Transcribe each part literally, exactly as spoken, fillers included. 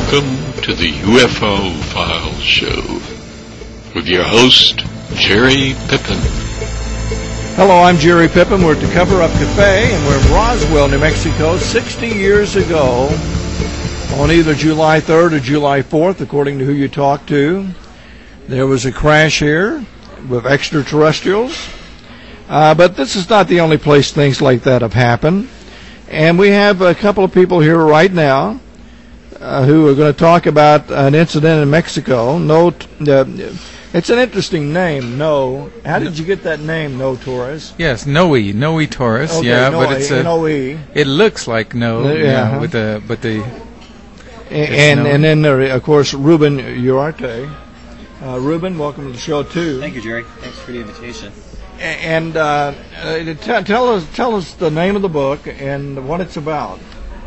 Welcome to the U F O Files Show with your host, Jerry Pippin. Hello, I'm Jerry Pippin. We're at the Cover Up Cafe, and we're in Roswell, New Mexico, sixty years ago, on either July third or July fourth, according to who you talk to. There was a crash here with extraterrestrials. Uh, but this is not the only place things like that have happened. And we have a couple of people here right now uh, who are going to talk about an incident in Mexico. No, uh, it's an interesting name, No. How did you get that name, No Torres? Yes, Noe, Noe Torres. Okay, yeah, Noe, but it's a, Noe. It looks like No, Uh, yeah, yeah, with the but the and and, no. and then there, of course, Ruben Uriarte. Uh, Ruben, welcome to the show too. Thank you, Jerry. Thanks for the invitation. And uh, uh, t- tell us tell us the name of the book and what it's about.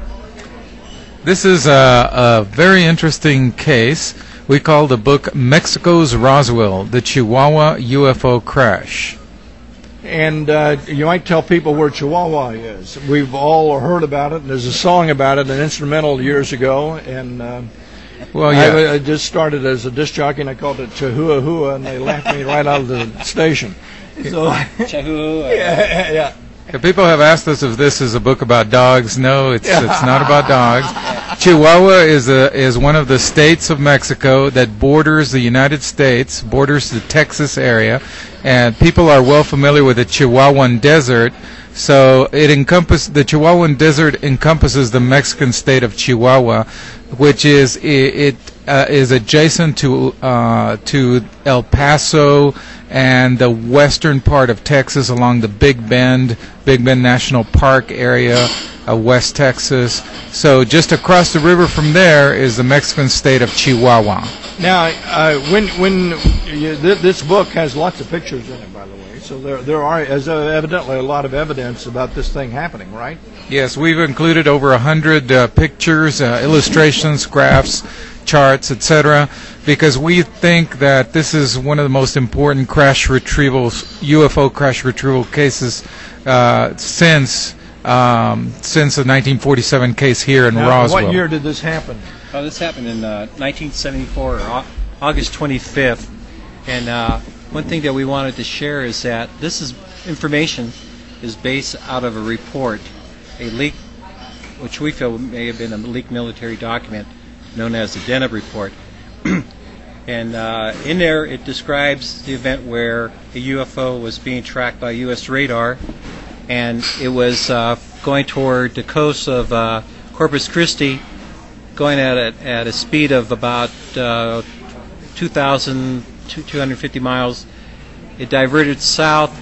This is a, a very interesting case. We call the book Mexico's Roswell, the Chihuahua U F O Crash. And uh, you might tell people where Chihuahua is. We've all heard about it. There's a song about it, an instrumental years ago. And uh, well, yeah. I, I just started as a disc jockey, and I called it Chihuahua Hua, and they laughed me right out of the station. So, Chihuahua. yeah, yeah. If people have asked us if this is a book about dogs. No, it's it's not about dogs. Chihuahua is a is one of the states of Mexico that borders the United States, borders the Texas area, and people are well familiar with the Chihuahuan Desert. So it encompass the Chihuahuan Desert encompasses the Mexican state of Chihuahua, which is it, it uh, is adjacent to uh, to El Paso and the western part of Texas along the Big Bend, Big Bend National Park area of West Texas. So just across the river from there is the Mexican state of Chihuahua. Now, uh, when when you, th- this book has lots of pictures in it, by the way, so there there are as uh, evidently a lot of evidence about this thing happening, right? Yes, we've included over a hundred uh, pictures, uh, illustrations, graphs, charts, et cetera, because we think that this is one of the most important crash retrievals, U F O crash retrieval cases uh, since um, since the nineteen forty-seven case here in now, Roswell. What year did this happen? Oh, this happened in uh, nineteen seventy-four, or August twenty-fifth. And uh, one thing that we wanted to share is that this is information is based out of a report, a leak, which we feel may have been a leaked military document known as the Deneb report. And uh, in there it describes the event where a U F O was being tracked by U S radar, and it was uh, going toward the coast of uh, Corpus Christi, going at a, at a speed of about uh, two thousand two hundred fifty miles. It diverted south,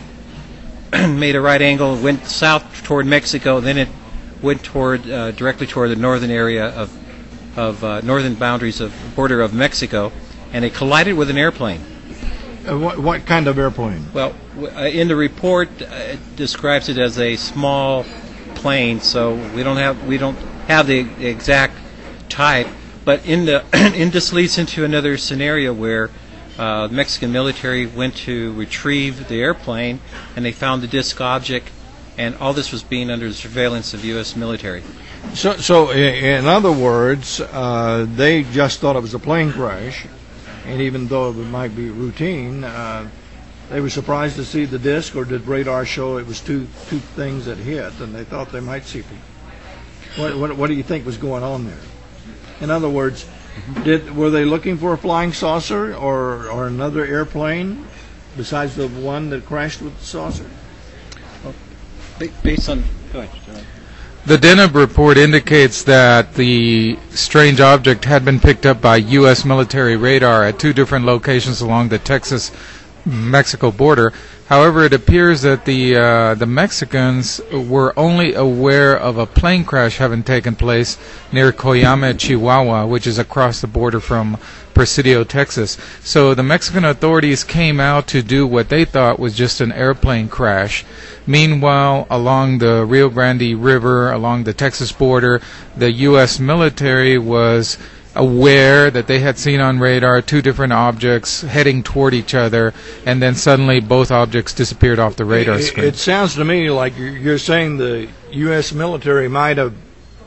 made a right angle, went south toward Mexico, then it went toward uh, directly toward the northern area of of uh, northern boundaries of border of Mexico, and it collided with an airplane. Uh, what, what kind of airplane? Well, w- uh, in the report, uh, it describes it as a small plane, so we don't have we don't have the exact type. But in the in this leads into another scenario where uh, the Mexican military went to retrieve the airplane, and they found the disc object, and all this was being under the surveillance of U S military. So, so in other words, uh, they just thought it was a plane crash, and even though it might be routine, uh, they were surprised to see the disc, or did radar show it was two two things that hit, and they thought they might see people. What, what, what do you think was going on there? In other words, did were they looking for a flying saucer or, or another airplane besides the one that crashed with the saucer? Well, based on... Go ahead, John. The Deneb report indicates that the strange object had been picked up by U S military radar at two different locations along the Texas-Mexico border. However, it appears that the uh, the Mexicans were only aware of a plane crash having taken place near Coyame, Chihuahua, which is across the border from Presidio, Texas. So the Mexican authorities came out to do what they thought was just an airplane crash. Meanwhile, along the Rio Grande River, along the Texas border, the U S military was aware that they had seen on radar two different objects heading toward each other, and then suddenly both objects disappeared off the radar it, screen. It sounds to me like you're saying the U S military might have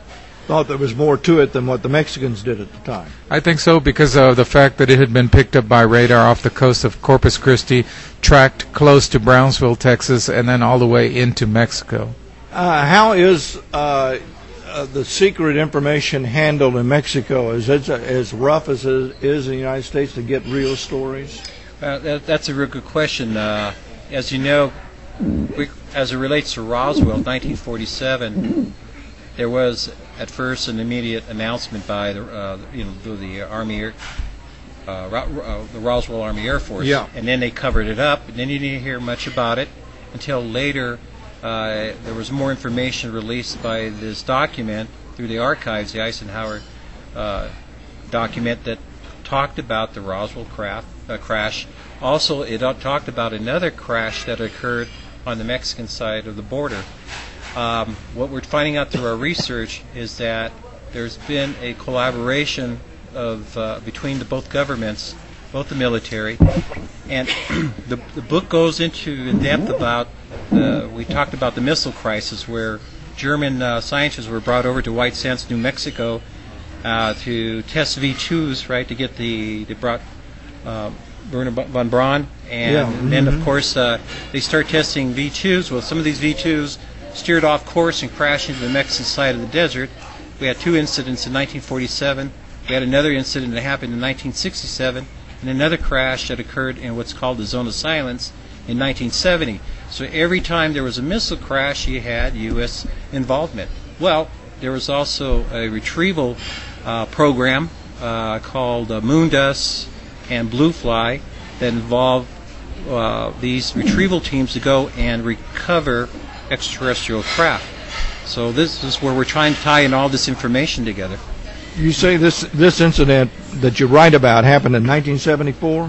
thought there was more to it than what the Mexicans did at the time. I think so, because of the fact that it had been picked up by radar off the coast of Corpus Christi, tracked close to Brownsville, Texas, and then all the way into Mexico. Uh, how is uh, uh, the secret information handled in Mexico? Is it as rough as it is in the United States to get real stories? Uh, that, that's a real good question. Uh, as you know, we, as it relates to Roswell, nineteen forty-seven, there was at first an immediate announcement by the uh, you know the Army Air, uh, uh, the Roswell Army Air Force, yeah. and then they covered it up, and then you didn't hear much about it until later. Uh, there was more information released by this document through the archives, the Eisenhower uh, document that talked about the Roswell craft, uh, crash. Also, it uh, talked about another crash that occurred on the Mexican side of the border. Um, what we're finding out through our research is that there's been a collaboration of uh, between the both governments, both the military, and the, the book goes into in depth about. Uh, we talked about the missile crisis, where German uh, scientists were brought over to White Sands, New Mexico, uh, to test V twos, right, to get the they brought uh, Werner von Braun, and yeah. mm-hmm. then of course uh, they start testing V twos. Well, some of these V twos steered off course and crashed into the Mexican side of the desert. We had two incidents in nineteen forty-seven. We had another incident that happened in nineteen sixty-seven, and another crash that occurred in what's called the Zone of Silence in nineteen seventy. So every time there was a missile crash, you had U S involvement. Well, there was also a retrieval uh, program uh, called uh, Moondust and Bluefly that involved uh, these retrieval teams to go and recover extraterrestrial craft. So this is where we're trying to tie in all this information together. You say this this incident that you write about happened in nineteen seventy-four?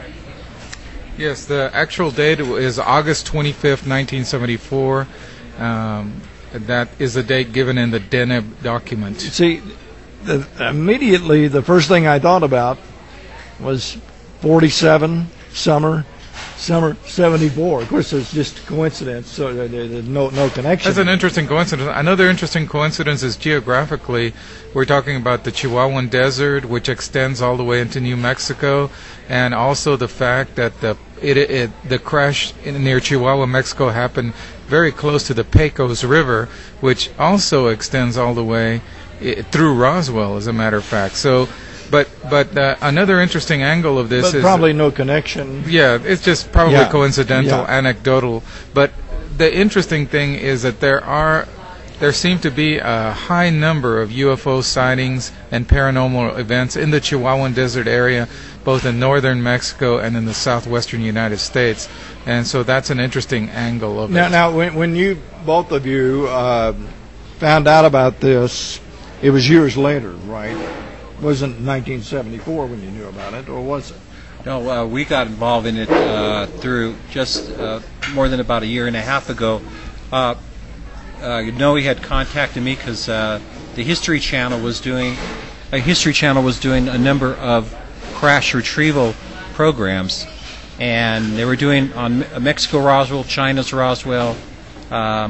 Yes, the actual date is August twenty-fifth, nineteen seventy-four. Um, that is the date given in the Deneb document. See, the, immediately the first thing I thought about was forty-seven, summer, summer seventy-four. Of course, it's just coincidence, so there's no, no connection. That's an interesting coincidence. Another interesting coincidence is geographically. We're talking about the Chihuahuan Desert, which extends all the way into New Mexico, and also the fact that the it, it the crash in, near Chihuahua, Mexico, happened very close to the Pecos River, which also extends all the way I, through Roswell, as a matter of fact. So, but but uh, another interesting angle of this but is probably no connection. Yeah, it's just probably yeah. coincidental, yeah. anecdotal. But the interesting thing is that there are. There seem to be a high number of U F O sightings and paranormal events in the Chihuahuan Desert area, both in northern Mexico and in the southwestern United States. And so that's an interesting angle of now, it. Now, when, when you, both of you, uh, found out about this, it was years later, right? It wasn't nineteen seventy-four when you knew about it, or was it? No, uh, we got involved in it uh, through just uh, more than about a year and a half ago. Uh, Uh, Noe had contacted me because uh, the History Channel was doing a History Channel was doing a number of crash retrieval programs, and they were doing on Mexico Roswell, China's Roswell, um,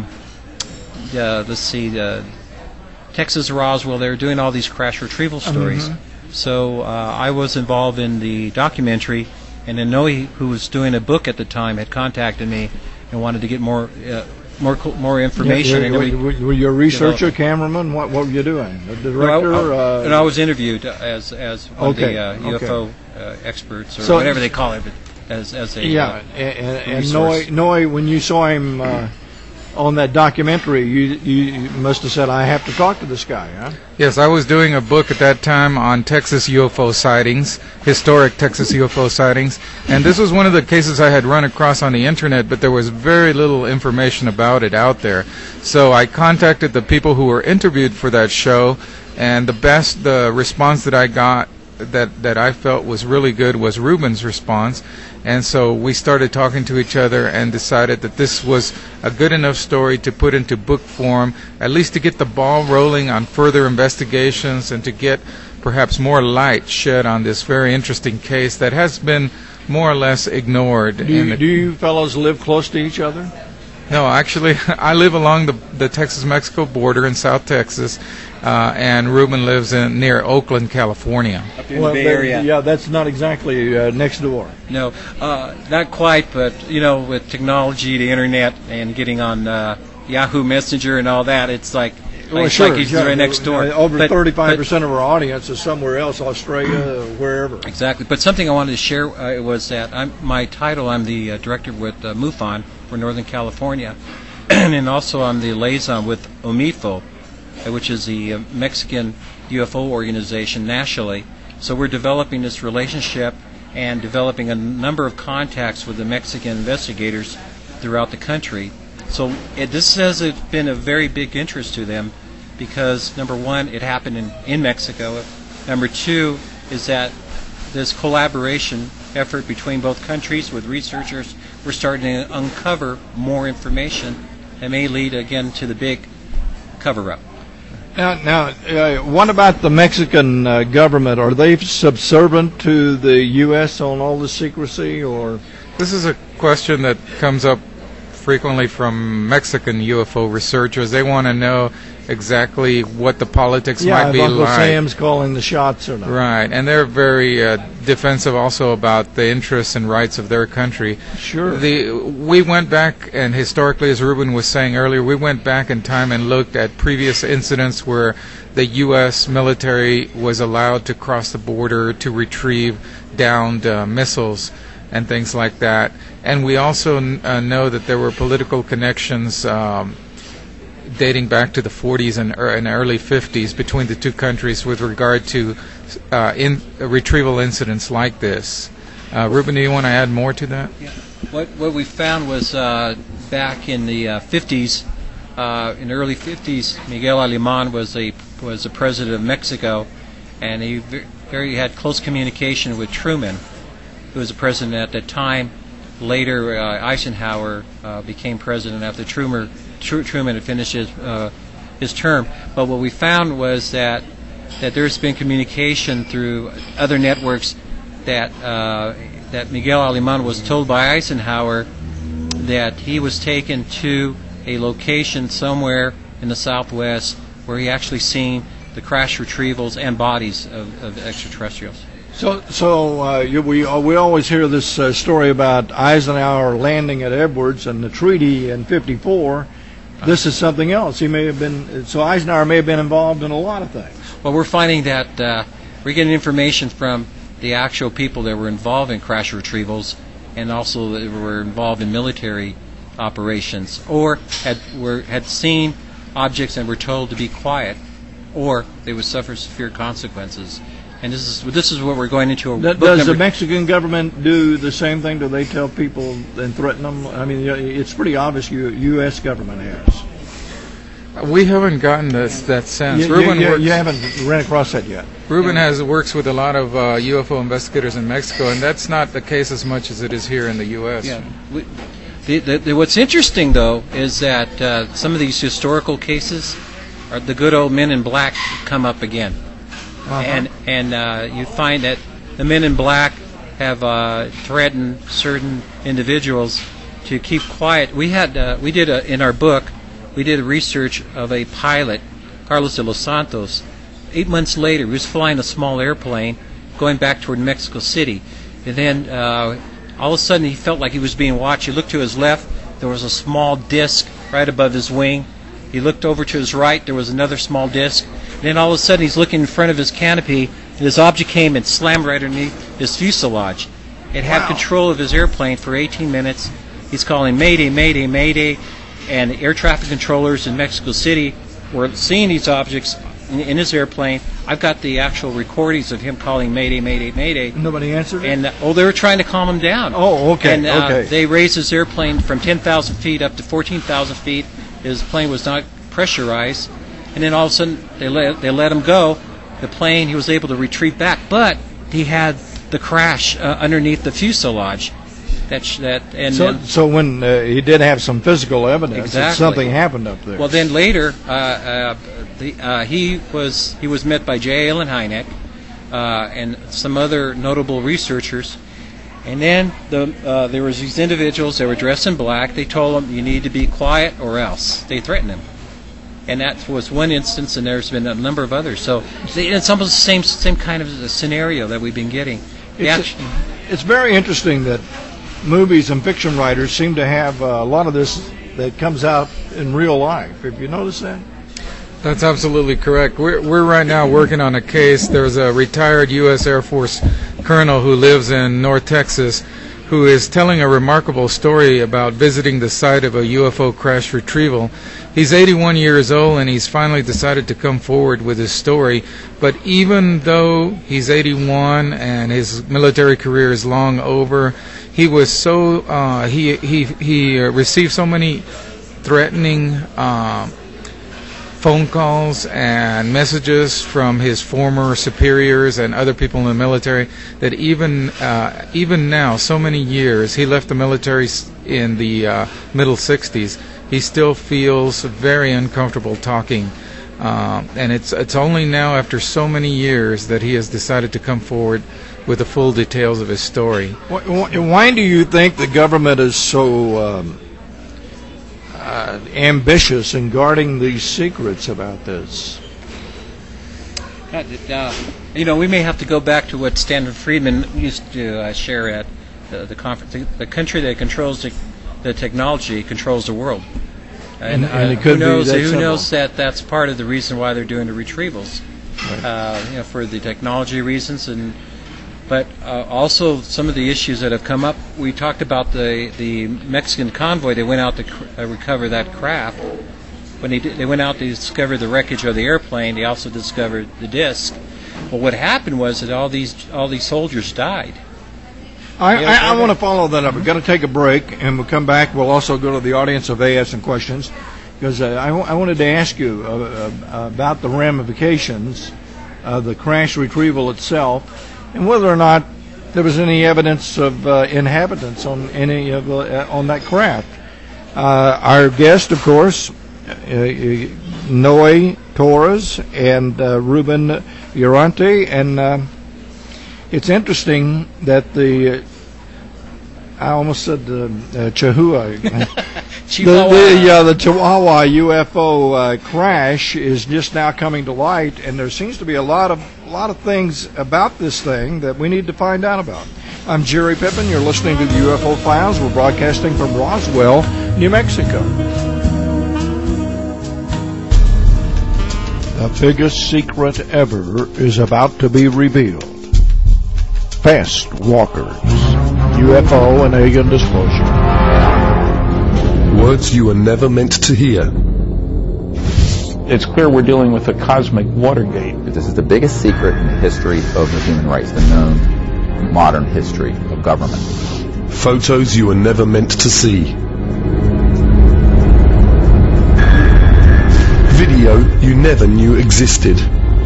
uh, let's see, the Texas Roswell. They were doing all these crash retrieval stories. Mm-hmm. So uh, I was involved in the documentary, and then Noe, who was doing a book at the time, had contacted me and wanted to get more. Uh, More more information. Yeah, were, were, were you a researcher, cameraman? What what were you doing? A director? No, I, uh, and I was interviewed as as one okay, of the uh, U F O okay. uh, experts or so, whatever they call it, but as as a yeah. Uh, and and Noe, Noe, when you saw him uh, on that documentary, you you must have said, "I have to talk to this guy," huh? Yes, I was doing a book at that time on Texas U F O sightings, historic Texas U F O sightings, and this was one of the cases I had run across on the internet, but there was very little information about it out there. So I contacted the people who were interviewed for that show, and the best the response that I got that that I felt was really good was Ruben's response. And so we started talking to each other and decided that this was a good enough story to put into book form, at least to get the ball rolling on further investigations and to get perhaps more light shed on this very interesting case that has been more or less ignored. Do you, do you fellows live close to each other? No, actually, I live along the the Texas-Mexico border in South Texas, uh, and Ruben lives in near Oakland, California. Up in Well, the Bay that- Area. yeah, that's not exactly uh, next door. No, uh, not quite, but you know, with technology, the internet, and getting on uh, Yahoo Messenger and all that, it's like, Well, like, sure, like he's yeah, right next door. uh, Over But- thirty-five but- percent of our audience is somewhere else, Australia, wherever. Exactly. But something I wanted to share uh, was that I'm, my title, I'm the uh, director with uh, MUFON for Northern California, and also I'm the liaison with O M I F O, uh, which is the uh, Mexican U F O organization nationally. So we're developing this relationship and developing a number of contacts with the Mexican investigators throughout the country. So it, this has uh, been a very big interest to them because, number one, it happened in, in Mexico. Number two is that this collaboration effort between both countries with researchers, we're starting to uncover more information that may lead, again, to the big cover-up. Now, now uh, what about the Mexican uh, government? Are they subservient to the U S on all the secrecy, or? This is a question that comes up frequently from Mexican U F O researchers. They want to know exactly what the politics Yeah, might be Uncle like. Sam's calling the shots or not? Right, and they're very uh, defensive also about the interests and rights of their country. Sure. The we went back, and historically, as Ruben was saying earlier, we went back in time and looked at previous incidents where the U S military was allowed to cross the border to retrieve downed uh, missiles and things like that. And we also uh, know that there were political connections um, dating back to the forties and, er, and early fifties between the two countries with regard to uh, in, uh, retrieval incidents like this. Uh, Ruben, do you want to add more to that? Yeah. What what we found was uh, back in the uh, fifties, uh, in the early fifties, Miguel Alemán was a was the president of Mexico, and he ve- very had close communication with Truman, who was the president at that time. Later, uh, Eisenhower uh, became president after Truman Tr- Truman had finished his uh, his term. But what we found was that that there's been communication through other networks that uh, that Miguel Alemán was told by Eisenhower that he was taken to a location somewhere in the Southwest where he actually seen the crash retrievals and bodies of, of extraterrestrials. So, so uh, you, we uh, we always hear this uh, story about Eisenhower landing at Edwards and the treaty in fifty-four. This is something else. He may have been. So Eisenhower may have been involved in a lot of things. Well, we're finding that uh, we're getting information from the actual people that were involved in crash retrievals, and also that were involved in military operations, or had were had seen objects and were told to be quiet, or they would suffer severe consequences. And this is this is what we're going into. A Does, book does number the Mexican government do the same thing? Do they tell people and threaten them? I mean, it's pretty obvious you U S government has. We haven't gotten this, that sense. You, Ruben you, you, works, you haven't ran across that yet. Ruben has works with a lot of uh, U F O investigators in Mexico, and that's not the case as much as it is here in the U S. Yeah. We, the, the, the, what's interesting, though, is that uh, some of these historical cases, are the good old Men in Black come up again. Uh-huh. And and uh, you find that the Men in Black have uh, threatened certain individuals to keep quiet. We had uh, we did a, in our book, we did a research of a pilot, Carlos de los Santos. Eight months later, he was flying a small airplane going back toward Mexico City, and then uh, all of a sudden he felt like he was being watched. He looked to his left, there was a small disc right above his wing. He looked over to his right, there was another small disc. And then all of a sudden he's looking in front of his canopy, and this object came and slammed right underneath his fuselage. It had Wow. control of his airplane for eighteen minutes. He's calling Mayday, Mayday, Mayday, and air traffic controllers in Mexico City were seeing these objects in, in his airplane. I've got the actual recordings of him calling Mayday, Mayday, Mayday. Nobody answered it? And uh, oh, they were trying to calm him down. Oh, okay, And uh, okay. they raised his airplane from ten thousand feet up to fourteen thousand feet. His plane was not pressurized, and then all of a sudden they let they let him go. The plane he was able to retrieve back, but he had the crash uh, underneath the fuselage. That sh- that and so, then, so when uh, he did have some physical evidence that Exactly. something happened up there. well, then later uh, uh, the, uh, he was he was met by J. Allen Hynek uh, and some other notable researchers, And then the, uh, there was these individuals that were dressed in black. They told them, you need to be quiet or else. They threatened them. And that was one instance, and there's been a number of others. So it's almost the same same kind of scenario that we've been getting. It's, actually, it's very interesting that movies and fiction writers seem to have a lot of this that comes out in real life. Have you noticed that? That's absolutely correct. We're we're right now working on a case. There's a retired U S Air Force colonel who lives in North Texas who is telling a remarkable story about visiting the site of a U F O crash retrieval. He's eighty-one years old, and he's finally decided to come forward with his story. But even though he's eighty-one and his military career is long over, he was so uh, he he he uh, received so many threatening uh, phone calls and messages from his former superiors and other people in the military that even uh, even now, so many years, he left the military in the uh, middle sixties. He still feels very uncomfortable talking, uh, and it's it's only now after so many years that he has decided to come forward with the full details of his story. Why, why do you think the government is so um, uh, ambitious in guarding these secrets about this? Uh, uh, you know, we may have to go back to what Stanton Friedman used to uh, share at the, the conference. The, the country that controls the The technology controls the world, and, and, and it uh, could who knows? Be that who simple. knows that that's part of the reason why they're doing the retrievals, right. uh, you know, for the technology reasons, and but uh, also some of the issues that have come up. We talked about the the Mexican convoy. They went out to cr- uh, recover that craft. When they did, they went out to discover the wreckage of the airplane, they also discovered the disc. Well, what happened was that all these all these soldiers died. I, I, I want to follow that up. We're going to take a break, and we'll come back. We'll also go to the audience if they have some questions, because uh, I, w- I wanted to ask you uh, uh, about the ramifications of the crash retrieval itself, and whether or not there was any evidence of uh, inhabitants on any of the, uh, on that craft. Uh, our guest, of course, uh, Noe Torres and uh, Ruben Urante, and uh, it's interesting that the, uh, I almost said the uh, Chihuahua, Chihuahua. the, the, uh, the Chihuahua U F O uh, crash is just now coming to light, and there seems to be a lot of a lot of things about this thing that we need to find out about. I'm Jerry Pippin. You're listening to the U F O Files. We're broadcasting from Roswell, New Mexico. The biggest secret ever is about to be revealed. Fast walkers, U F O and alien disclosure. Words you were never meant to hear. It's clear we're dealing with a cosmic Watergate. This is the biggest secret in the history of the human race, the known modern history of government. Photos you were never meant to see. Video you never knew existed.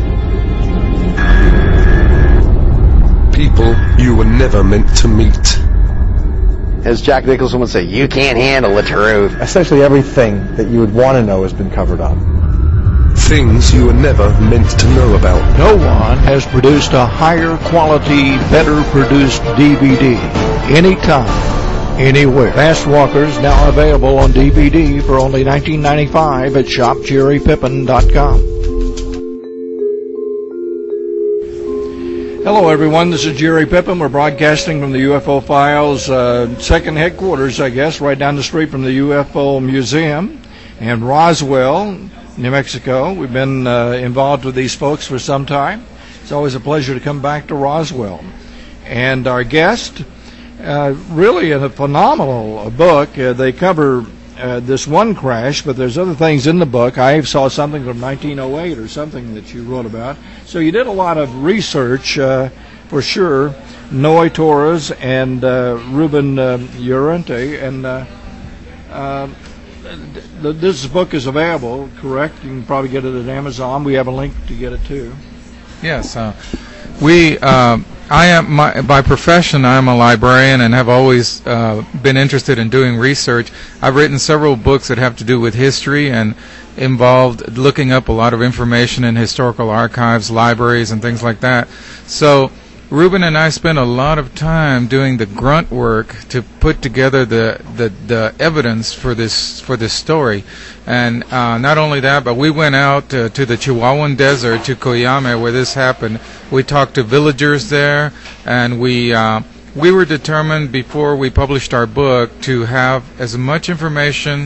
People you were never meant to meet. As Jack Nicholson would say, you can't handle the truth. Essentially everything that you would want to know has been covered up. Things you were never meant to know about. No one has produced a higher quality, better produced D V D. Anytime, anywhere. Fast Walkers now available on D V D for only nineteen ninety-five dollars at shop jerry pippin dot com. Hello, everyone. This is Jerry Pippin. We're broadcasting from the U F O Files uh, second headquarters, I guess, right down the street from the U F O Museum in Roswell, New Mexico. We've been uh, involved with these folks for some time. It's always a pleasure to come back to Roswell. And our guest, uh, really in a phenomenal book. Uh, they cover uh, this one crash, but there's other things in the book. I saw something from nineteen oh eight or something that you wrote about. So you did a lot of research, uh, for sure. Noe Torres and uh, Ruben uh, Urante. And uh, uh, th- this book is available, correct? You can probably get it at Amazon. We have a link to get it, too. Yes. Uh, we... Uh, I am my, by profession. I am a librarian and have always uh, been interested in doing research. I've written several books that have to do with history and involved looking up a lot of information in historical archives, libraries, and things like that. So Ruben and I spent a lot of time doing the grunt work to put together the, the, the evidence for this for this story. And uh, not only that, but we went out uh, to the Chihuahuan Desert, to Coyame, where this happened. We talked to villagers there, and we uh, we were determined before we published our book to have as much information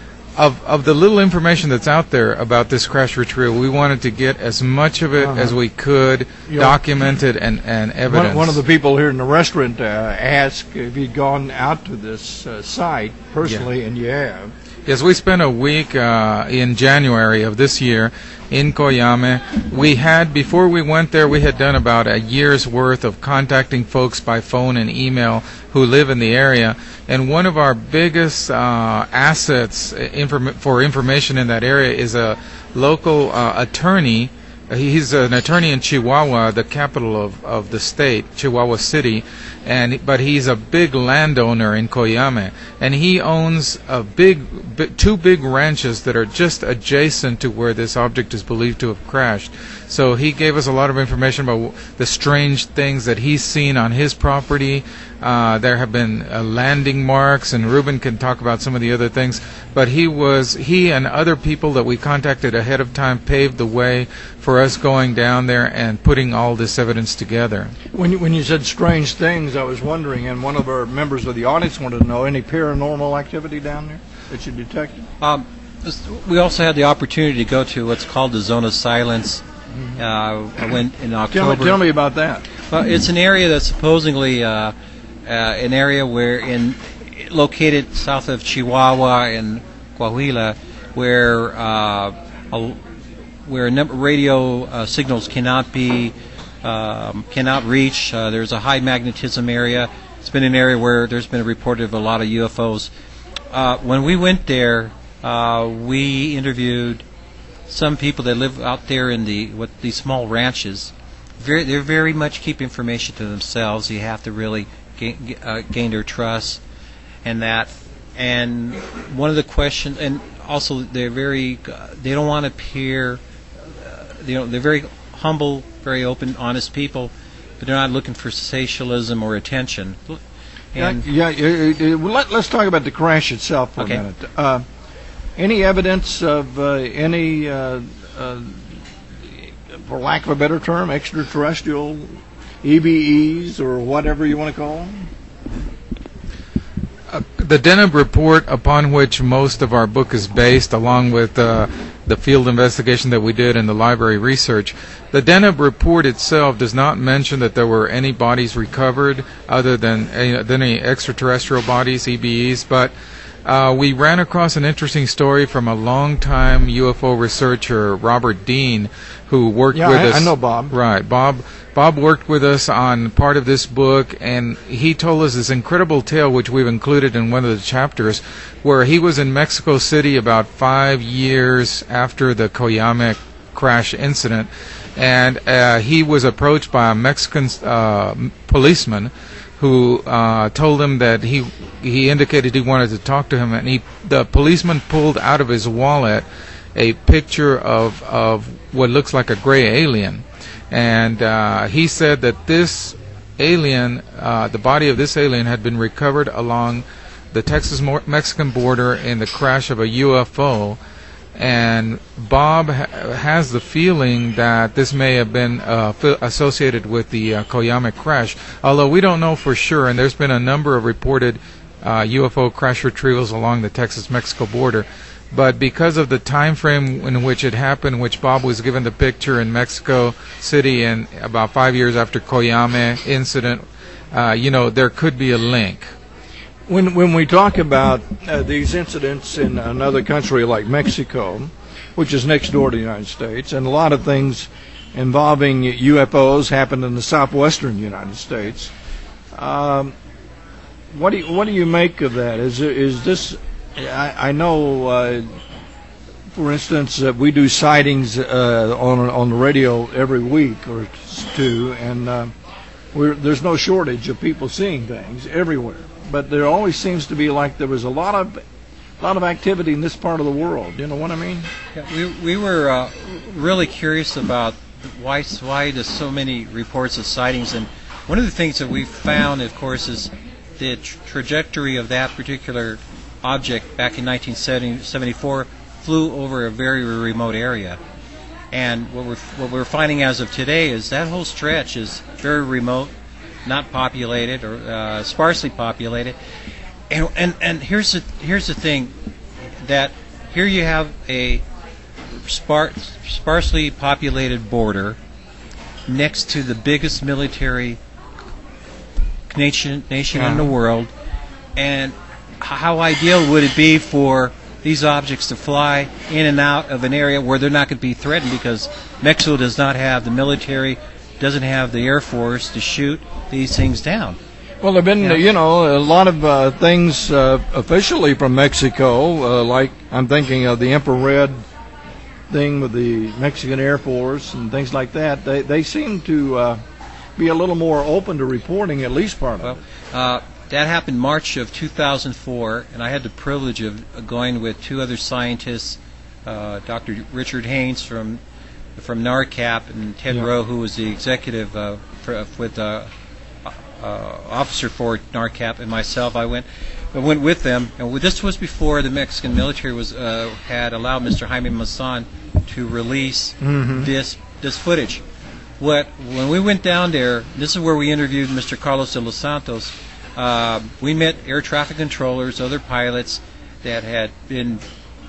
Of, of the little information that's out there about this crash retrieval. We wanted to get as much of it uh-huh. as we could, you documented know, and, and evidence. One, one of the people here in the restaurant uh, asked if he'd gone out to this uh, site personally, yeah. and you have. Yes, we spent a week uh, in January of this year in Coyame. We had, before we went there, we had done about a year's worth of contacting folks by phone and email who live in the area. And one of our biggest uh, assets inform- for information in that area is a local uh, attorney. He's an attorney in Chihuahua, the capital of, of the state, Chihuahua City, and but he's a big landowner in Coyame, and he owns a big, big, two big ranches that are just adjacent to where this object is believed to have crashed. So he gave us a lot of information about the strange things that he's seen on his property. Uh, there have been uh, landing marks, and Ruben can talk about some of the other things. But he was he and other people that we contacted ahead of time paved the way for us going down there and putting all this evidence together. When you, when you said strange things, I was wondering, and one of our members of the audience wanted to know, any paranormal activity down there that you detected? Um, we also had the opportunity to go to what's called the Zone of Silence. Uh, I went in October. Tell me, tell me about that. Well, it's an area that's supposedly uh, uh, an area where, in located south of Chihuahua and Coahuila, where uh, a, where a number radio uh, signals cannot be um, cannot reach. Uh, there's a high magnetism area. It's been an area where there's been a report of a lot of U F Os. Uh, when we went there, uh, we interviewed some people that live out there in the what these small ranches. Very, they very much keep information to themselves. You have to really gain, uh, gain their trust, and that. And one of the questions, and also they're very, uh, they don't want to appear. Uh, you know, they're very humble, very open, honest people, but they're not looking for sensationalism or attention. And yeah, yeah, yeah, well, let, let's talk about the crash itself for okay. a minute. Uh, Any evidence of uh, any, uh, uh, for lack of a better term, extraterrestrial E V Es or whatever you want to call them? Uh, the Deneb report, upon which most of our book is based, along with uh, the field investigation that we did and the library research, the Deneb report itself does not mention that there were any bodies recovered other than, uh, than any extraterrestrial bodies, E V Es, but Uh, we ran across an interesting story from a longtime U F O researcher, Robert Dean, who worked yeah, with I, us. I know Bob. Right, Bob. Bob worked with us on part of this book, and he told us this incredible tale, which we've included in one of the chapters, where he was in Mexico City about five years after the Coyame crash incident, and uh, he was approached by a Mexican uh, policeman who uh, told him that he he indicated he wanted to talk to him, and he the policeman pulled out of his wallet a picture of of what looks like a gray alien, and uh, he said that this alien, uh, the body of this alien, had been recovered along the Texas-Mexican border in the crash of a U F O. And Bob ha- has the feeling that this may have been uh, f- associated with the uh, Coyame crash, although we don't know for sure, and there's been a number of reported uh, U F O crash retrievals along the Texas-Mexico border. But because of the time frame in which it happened, which Bob was given the picture in Mexico City and about five years after Coyame incident, uh, you know, there could be a link. When when we talk about uh, these incidents in another country like Mexico, which is next door to the United States, and a lot of things involving U F Os happen in the southwestern United States, um, what do you, what do you make of that? Is is this? I, I know, uh, for instance, that we do sightings uh, on on the radio every week or two, and uh, we're, there's no shortage of people seeing things everywhere. But there always seems to be like there was a lot of a lot of activity in this part of the world. You know what I mean? Yeah, we we were uh, really curious about why why does so many reports of sightings, and one of the things that we found, of course, is the tra- trajectory of that particular object back in nineteen seventy-four flew over a very remote area. And what we're what we're finding as of today is that whole stretch is very remote, not populated or uh, sparsely populated. And, and and here's the here's the thing, that here you have a spar- sparsely populated border next to the biggest military nation nation in the world, and how ideal would it be for these objects to fly in and out of an area where they're not going to be threatened, because Mexico does not have the military, doesn't have the Air Force to shoot these things down. Well, there have been, Yeah. you know, a lot of uh, things uh, officially from Mexico, uh, like I'm thinking of the infrared thing with the Mexican Air Force and things like that. They they seem to uh, be a little more open to reporting at least part of Well, it. uh, that happened March of two thousand four, and I had the privilege of going with two other scientists, uh, Doctor Richard Haynes from from NARCAP and Ted Yeah. Rowe, who was the executive uh, for, with uh, uh, officer for NARCAP, and myself. I went I went with them, and this was before the Mexican military was uh, had allowed Mister Jaime Maussan to release Mhm. this this footage. What when we went down there, this is where we interviewed Mister Carlos de los Santos. Uh, we met air traffic controllers, other pilots that had been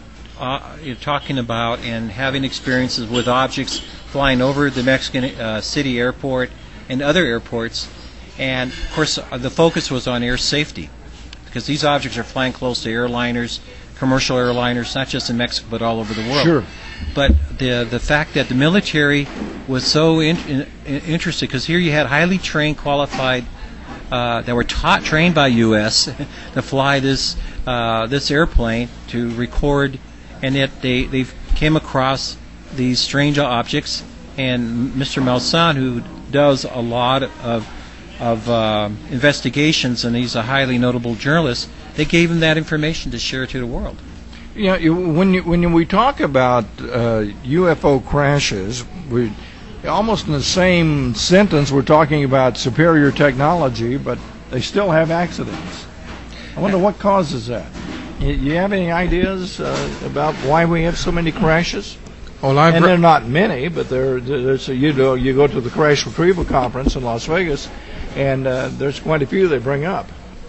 uh, you know, talking about and having experiences with objects flying over the Mexican uh, City airport and other airports. And, of course, uh, the focus was on air safety, because these objects are flying close to airliners, commercial airliners, not just in Mexico but all over the world. Sure. But the the fact that the military was so in, in, interested, because here you had highly trained, qualified, uh, that were taught, trained by U S to fly this uh, this airplane to record, and yet they they came across these strange objects. And Mister Maussan, who does a lot of of uh, investigations, and he's a highly notable journalist, they gave him that information to share to the world. Yeah, you, when you, when we talk about uh, U F O crashes, we almost in the same sentence we're talking about superior technology, but they still have accidents. I wonder what causes that. You, you have any ideas uh, about why we have so many crashes? Well, I've and re- they're not many, but there, there's a, you know, you go to the crash retrieval conference in Las Vegas, and uh, there's quite a few they bring up.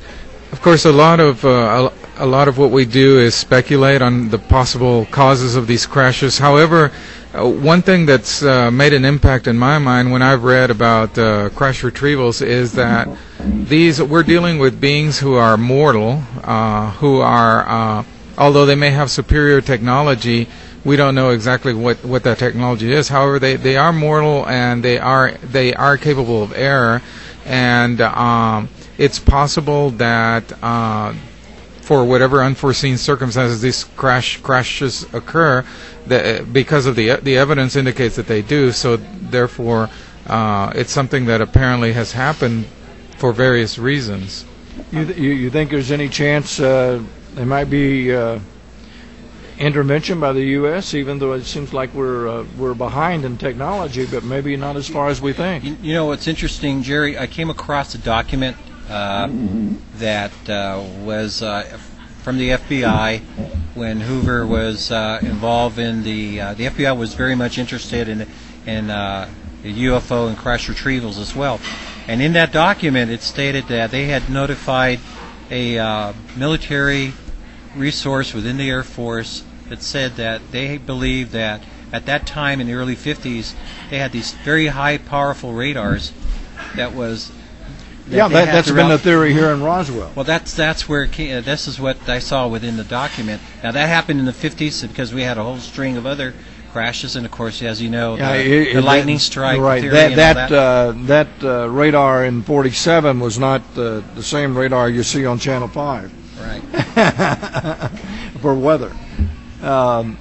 Of course, a lot of uh, a lot of what we do is speculate on the possible causes of these crashes. However, uh, one thing that's uh, made an impact in my mind when I've read about uh, crash retrievals is that these we're dealing with beings who are mortal, uh, who are uh, although they may have superior technology, we don't know exactly what, what that technology is. However, they, they are mortal, and they are they are capable of error, and um, it's possible that uh, for whatever unforeseen circumstances these crash crashes occur, that because of the the evidence indicates that they do. So therefore, uh, it's something that apparently has happened for various reasons. You th- you, you think there's any chance uh, there might be uh, intervention by the U S, even though it seems like we're uh, we're behind in technology, but maybe not as far as we think? You, you know what's interesting, Jerry? I came across a document uh, that uh, was uh, from the F B I when Hoover was uh, involved in the. Uh, the F B I was very much interested in in uh, U F O and crash retrievals as well. And in that document, it stated that they had notified a uh, military resource within the Air Force that said that they believed that at that time in the early fifties, they had these very high, powerful radars that was. That Yeah, they that, had that's been throughout- the theory here in Roswell. Well, that's that's where it came, uh, this is what I saw within the document. Now that happened in the fifties because we had a whole string of other crashes, and of course, as you know, Yeah, the, it- the it- lightning that- strike Right. theory That and that all that. uh, that uh, radar in forty-seven was not uh, the same radar you see on Channel Five right. for weather. Um,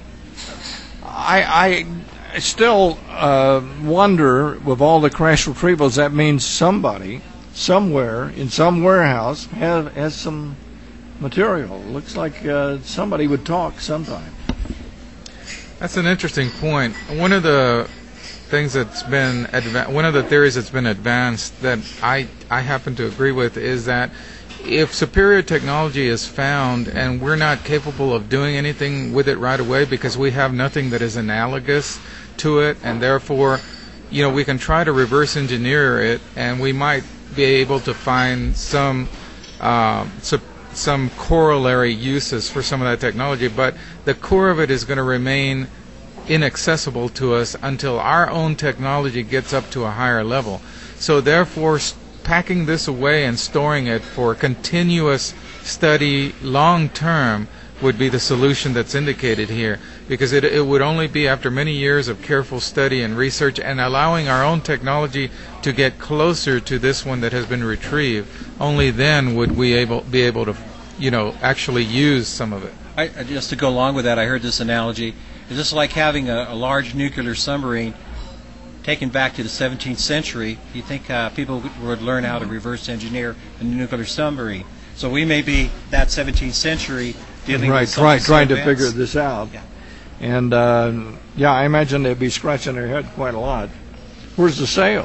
I I still uh, wonder, with all the crash retrievals, that means somebody somewhere in some warehouse has has some material. Looks like uh, somebody would talk sometime. That's an interesting point. One of the things that's been adva- one of the theories that's been advanced that I I happen to agree with is that if superior technology is found and we're not capable of doing anything with it right away because we have nothing that is analogous to it, and therefore, you know, we can try to reverse engineer it, and we might be able to find some uh, su- some corollary uses for some of that technology, but the core of it is going to remain inaccessible to us until our own technology gets up to a higher level. So therefore, st- packing this away and storing it for continuous study long term would be the solution that's indicated here, because it, it would only be after many years of careful study and research and allowing our own technology to get closer to this one that has been retrieved. Only then would we able be able to, you know, actually use some of it. I, just to go along with that, I heard this analogy. It's just like having a, a large nuclear submarine taken back to the seventeenth century. You think uh, people would learn how to reverse engineer a nuclear submarine. So we may be that seventeenth century dealing right, with something try, so trying to advanced. figure this out. Yeah. And, uh, yeah, I imagine they'd be scratching their head quite a lot. Where's the sale?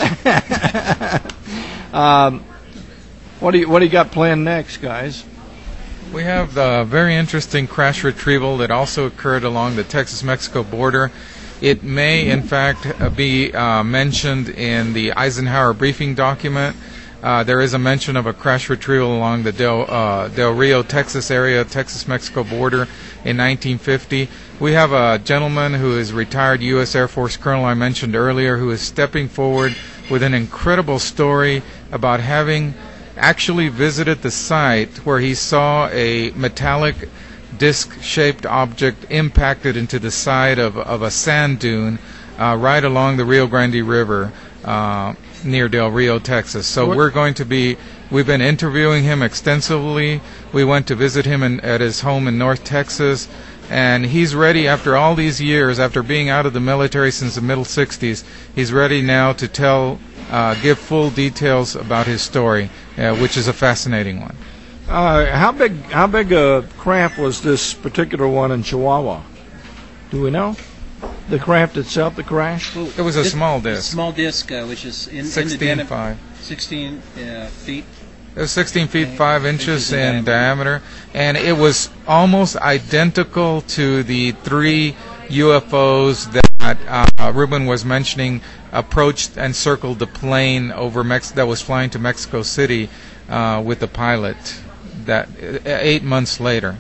um, what do you what do you got planned next, guys? We have the very interesting crash retrieval that also occurred along the Texas-Mexico border. It may, in fact, be uh, mentioned in the Eisenhower briefing document. Uh, there is a mention of a crash retrieval along the Del, uh, Del Rio, Texas area, Texas-Mexico border in nineteen fifty. We have a gentleman who is retired U S Air Force colonel I mentioned earlier who is stepping forward with an incredible story about having actually visited the site where he saw a metallic disc-shaped object impacted into the side of, of a sand dune uh, right along the Rio Grande River uh, near Del Rio, Texas. So what? We're going to be, we've been interviewing him extensively. We went to visit him in, at his home in North Texas, and he's ready after all these years, after being out of the military since the middle sixties, he's ready now to tell, uh, give full details about his story, uh, which is a fascinating one. Uh, how big how big a craft was this particular one in Chihuahua? Do we know? The craft itself, the crash? It was a This- small disc. Small disc, uh, which is in, in the sixteen diameter. five. sixteen uh, feet. It was sixteen feet five inches Inches in in diameter, and it was almost identical to the three U F Os that uh, Ruben was mentioning approached and circled the plane over Mex- that was flying to Mexico City uh, with the pilot. That uh, eight months later.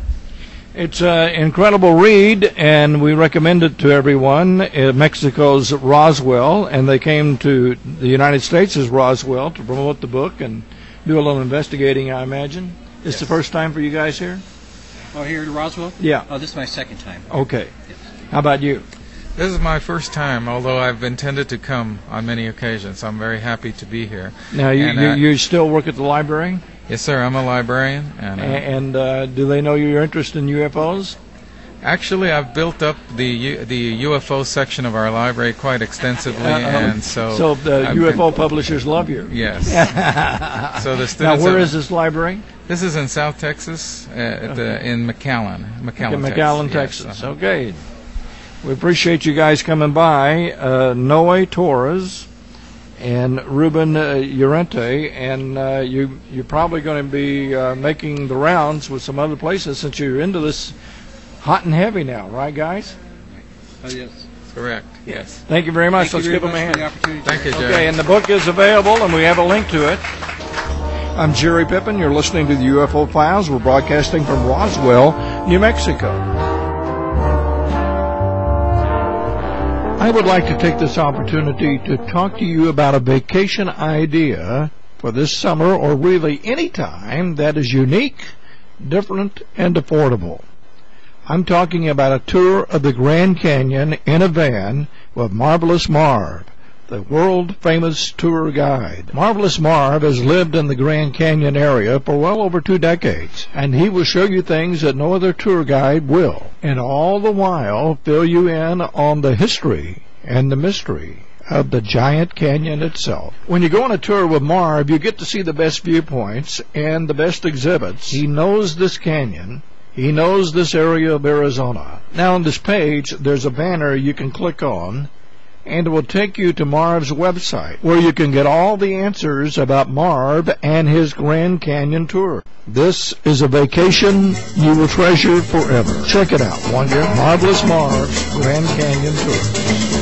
It's an incredible read, and we recommend it to everyone. Uh, Mexico's Roswell, and they came to the United States' Roswell to promote the book and do a little investigating, I imagine. This Yes. the first time for you guys here? Oh, here in Roswell? Yeah. Oh, this is my second time. Okay. Yes. How about you? This is my first time, although I've intended to come on many occasions. I'm very happy to be here. Now, you, And, you, uh, you still work at the library? Yes, sir. I'm a librarian, and A- uh, and uh, do they know your interest in U F Os? actually, I've built up the U- the U F O section of our library quite extensively, Uh, and so So the I've U F O been- publishers love you. Yes. So the Now, students. where have- is this library? This is in South Texas, uh, at the, in McAllen, McAllen, In Texas. McAllen, Yes, Texas. uh-huh. Okay. We appreciate you guys coming by. Uh, Noe Torres and Ruben uh, Llorente, and uh, you, you're probably going to be uh, making the rounds with some other places since you're into this hot and heavy now, right, guys? Oh, yes. Correct. Yes. Thank you very much. Thank Let's you give very them a much for hand. the opportunity. Thank you, Jerry. Okay, and the book is available, and we have a link to it. I'm Jerry Pippin. You're listening to the U F O Files. We're broadcasting from Roswell, New Mexico. I would like to take this opportunity to talk to you about a vacation idea for this summer, or really any time, that is unique, different, and affordable. I'm talking about a tour of the Grand Canyon in a van with Marvelous Marv, the world-famous tour guide. Marvelous Marv has lived in the Grand Canyon area for well over two decades, and he will show you things that no other tour guide will, and all the while fill you in on the history and the mystery of the giant canyon itself. When you go on a tour with Marv, you get to see the best viewpoints and the best exhibits. He knows this canyon. He knows this area of Arizona. Now on this page, there's a banner you can click on, and it will take you to Marv's website, where you can get all the answers about Marv and his Grand Canyon tour. This is a vacation you will treasure forever. Check it out. One year, Marvelous Marv's Grand Canyon Tour.